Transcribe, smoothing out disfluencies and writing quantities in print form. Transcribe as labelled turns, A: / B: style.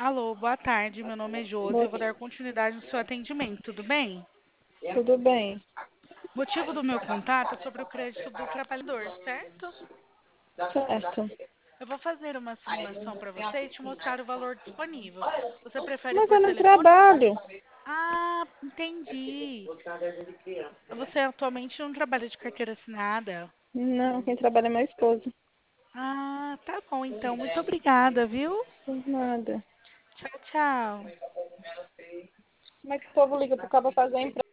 A: Alô, boa tarde. Meu nome é Josi. Eu
B: Boa-
A: vou dar continuidade no seu atendimento, tudo bem?
B: Tudo bem,
A: O motivo do meu contato é sobre o crédito do trabalhador, certo?
B: certo.
A: Eu vou fazer uma simulação para você e te mostrar o valor disponível. Você prefere
B: Mas
A: por
B: eu não
A: telefone?
B: trabalho.
A: Ah, entendi. Você atualmente não trabalha de carteira assinada?
B: Não, quem trabalha é meu esposo.
A: Ah, tá bom então. Muito obrigada, viu?
B: Por nada.
A: Tchau, tchau.
B: Como é que o povo liga pro cabo fazer